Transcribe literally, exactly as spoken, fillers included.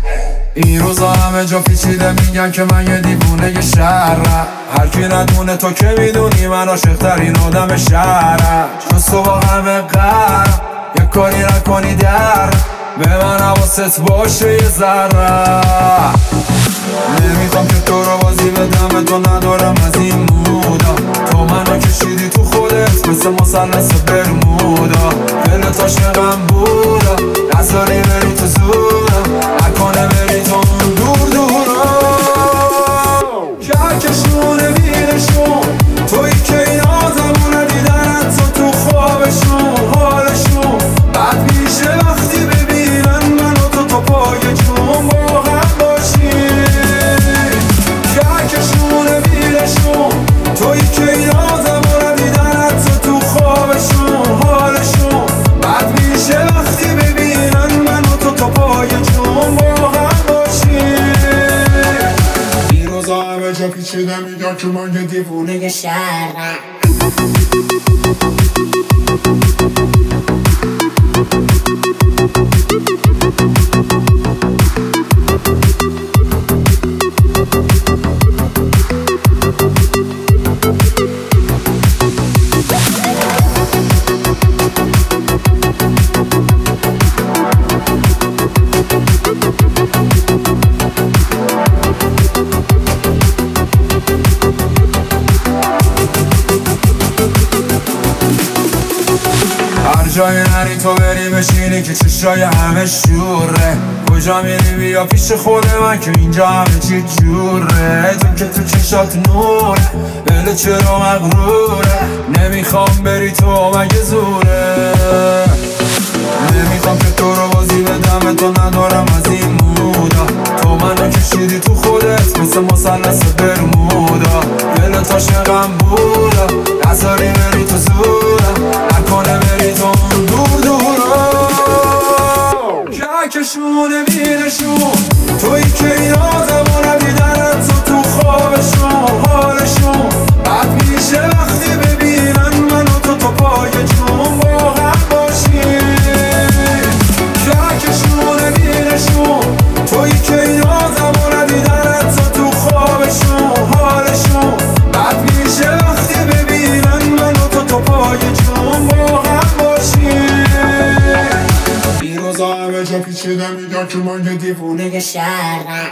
این روزا همه جا پیچیده میگن که من یه دیوونه شهرم. هر کی ندونه تو که میدونی من عاشق‌ترین آدم شهرم. چون صبح همه قرم یه کاری نکنی در به من حواست باشه یه ذره. نمیخوام که تو رو بازی بدم، تو ندارم از این مودا. تو منو کشیدی تو خودت مثل مثلث برمودا. دلت عاشقم بودا، نذاری بری تو زورم، نکنه بری تو اون دور دورا. کهکشون بیرشون توی که اینا زمونه دیدن تو تو خوابشون حالشون بد میشه وقتی ببینن من و تو تو پای جون با هم باشیم. کهکشون بیرشون توی که اینا زمونه دیدن تو تو خوابشون حالشون بد میشه وقتی ببینن من و تو تو پای جون با هم باشیم. این روزا همه جا پیچیده میگن که من یه دیوونه شهرم. هر جای نری تو بری بشینی که چشای همه شوره. کجا میری بیا پیش خود من که اینجا همه چی جوره. تو که تو چشات نوره، دل چرا مغروره. نمیخوام بری تو مگه زوره. نمیخوام که تو رو بازی بدم، تو ندارم از این مودا. تو منو کشیدی تو خودت مثل مثلث برمودا. دلت عاشقم بودا، نذاری بری تو زورم، نکنه بری تو اون دور دورا. کهکشون بیرشون توی که اینا زمونه دیدن تو تو خوابشون حالشون بد میشه وقتی ببینن من و تو تو پای جون با هم باشیم. کهکشون بیرشون توی که اینا زمونه دیدن تو تو خوابشون حالشون بد میشه وقتی ببینن من و تو تو پای جون با هم باشیم. این روزا همه جا پیچیده میگن که من یه دیوونه شهرم.